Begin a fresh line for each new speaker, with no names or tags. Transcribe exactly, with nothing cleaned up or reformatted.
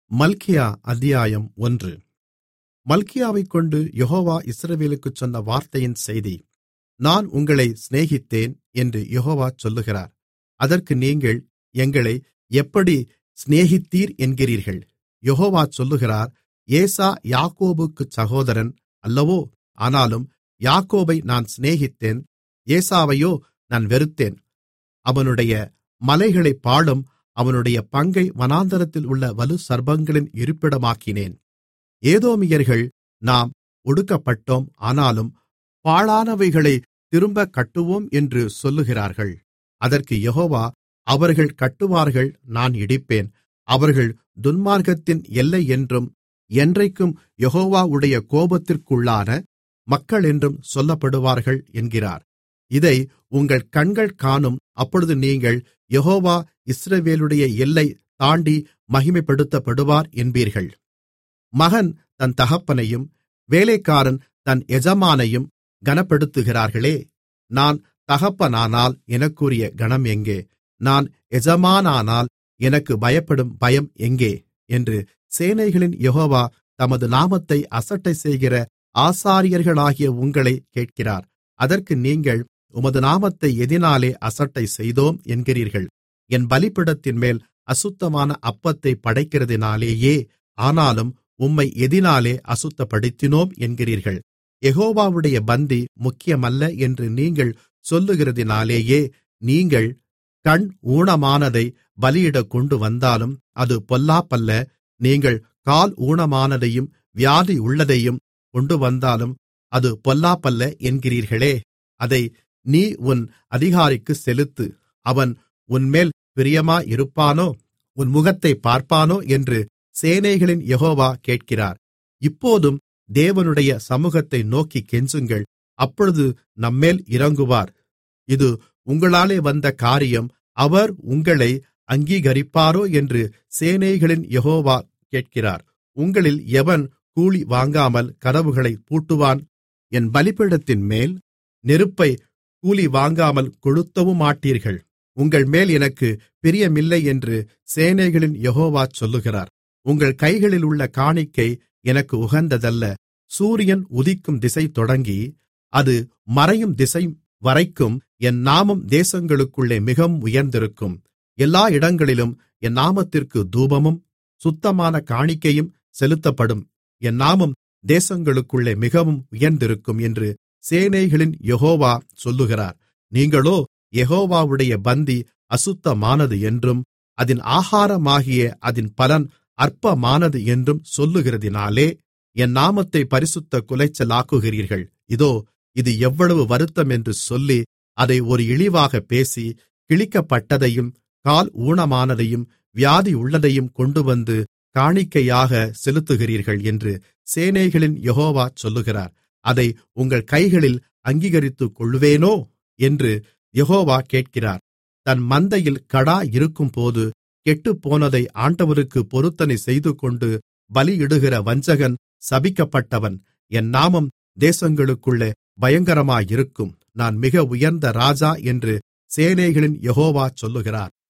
மல்கியா அத்தியாயம் ஒன்று. மல்கியாவைக்கொண்டு யெகோவா இஸ்ரவேலுக்குச் சொன்ன வார்த்தையின் செய்தி. நான் உங்களை சிநேகித்தேன் என்று யெகோவா சொல்லுகிறார். அதற்கு நீங்கள், எங்களை எப்படி சிநேகித்தீர் என்கிறீர்கள். யெகோவா சொல்லுகிறார், ஏசா யாக்கோபுக்குச் சகோதரன் அல்லவோ? ஆனாலும் யாக்கோபை நான் சிநேகித்தேன், ஏசாவையோ நான் வெறுத்தேன். அவனுடைய மலைகளைப் பாழும், அவனுடைய பங்கை வனாந்தரத்தில் உள்ள வலுசர்ப்பங்களின் இருப்பிடமாக்கினேன். ஏதோமியர்கள், நாம் ஒடுக்கப்பட்டோம், ஆனாலும் பாழானவைகளைத் திரும்பக் கட்டுவோம் என்று சொல்லுகிறார்கள். அதற்கு யெகோவா, அவர்கள் கட்டுவார்கள், நான் இடிப்பேன். அவர்கள் துன்மார்க்கத்தின் எல்லையென்றும் என்றைக்கும் யெகோவாவுடைய கோபத்திற்குள்ளான மக்களென்றும் சொல்லப்படுவார்கள் என்கிறார். இதை உங்கள் கண்கள் காணும். அப்பொழுது நீங்கள், யெகோவா இஸ்ரவேலுடைய எல்லை தாண்டி மகிமைப்படுத்தப்படுவார் என்பீர்கள். மகன் தன் தகப்பனையும் வேலைக்காரன் தன் எஜமானையும் கனப்படுத்துகிறார்களே. நான் தகப்பனானால் எனக்குரிய கனம் எங்கே? நான் எஜமானானால் எனக்கு பயப்படும் பயம் எங்கே? என்று சேனைகளின் யெகோவா தமது நாமத்தை அசட்டைசெய்கிற ஆசாரியர்களாகிய உங்களைக் கேட்கிறார். அதற்கு நீங்கள், உமது நாமத்தை எதினாலே அசட்டை செய்தோம் என்கிறீர்கள். என் பலிபீடத்தின்மேல் அசுத்தமான அப்பத்தைப் படைக்கிறதினாலேயே. ஆனாலும் உம்மை எதினாலே அசுத்தப்படுத்தினோம் என்கிறீர்கள். யெகோவாவுடைய பந்தி முக்கியமல்ல என்று நீங்கள் சொல்லுகிறதினாலேயே. நீங்கள் கண் ஊனமானதை பலியிடக் கொண்டு வந்தாலும் அது பொல்லாப்பல்ல. நீங்கள் கால் ஊனமானதையும் வியாதி உள்ளதையும் கொண்டு வந்தாலும் அது பொல்லாப்பல்ல என்கிறீர்களே. அதை நீ உன் அதிகாரிக்குச் செலுத்து, அவன் உன்மேல் பிரியமாயிருப்பானோ, உன் முகத்தைப் பார்ப்பானோ என்று சேனைகளின் யெகோவா கேட்கிறார். இப்போதும் தேவனுடைய சமூகத்தை நோக்கிக் கெஞ்சுங்கள், அப்பொழுது நம்மேல் இரங்குவார். இது உங்களாலே வந்த காரியம், அவர் உங்களை அங்கீகரிப்பாரோ என்று சேனைகளின் யெகோவா கேட்கிறார். உங்களில் எவன் கூலி வாங்காமல் கதவுகளைப் பூட்டுவான்? என் பலிபீடத்தின்மேல் நெருப்பை கூலி வாங்காமல் கொளுத்தவுமாட்டீர்கள். உங்கள்மேல் எனக்கு பிரியமில்லை என்று சேனைகளின் யெகோவா சொல்லுகிறார். உங்கள் கைகளில் உள்ள காணிக்கை எனக்கு உகந்ததல்ல. சூரியன் உதிக்கும் திசை தொடங்கி அது மறையும் திசை வரைக்கும் என் நாமம் தேசங்களுக்குள்ளே மிகவும் உயர்ந்திருக்கும். எல்லா இடங்களிலும் என் நாமத்திற்கு தூபமும் சுத்தமான காணிக்கையும் செலுத்தப்படும். என் நாமம் தேசங்களுக்குள்ளே மிகவும் உயர்ந்திருக்கும் என்று சேனைகளின் யெகோவா சொல்லுகிறார். நீங்களோ யெகோவாவுடைய பந்தி அசுத்தமானது என்றும் அதின் ஆகாரமாகிய அதின் பலன் அற்பமானது என்றும் சொல்லுகிறதினாலே என் நாமத்தை பரிசுத்த குலைச்சலாக்குகிறீர்கள். இதோ, இது எவ்வளவு வருத்தம் என்று சொல்லி அதை ஒரு இழிவாகப் பேசி, கிழிக்கப்பட்டதையும் கால் ஊனமானதையும் வியாதி உள்ளதையும் கொண்டுவந்து காணிக்கையாக செலுத்துகிறீர்கள் என்று சேனைகளின் யெகோவா சொல்லுகிறார். அதை உங்கள் கைகளில் அங்கீகரித்துக் கொள்வேனோ என்று யெகோவா கேட்கிறார். தன் மந்தையில் கடா இருக்கும்போது கெட்டுப்போனதை ஆண்டவருக்கு பொருத்தனை செய்துகொண்டு பலியிடுகிற வஞ்சகன் சபிக்கப்பட்டவன். என் நாமம் தேசங்களுக்குள்ளே பயங்கரமாயிருக்கும். நான் மிக உயர்ந்த ராஜா என்று சேனைகளின் யெகோவா சொல்லுகிறார்.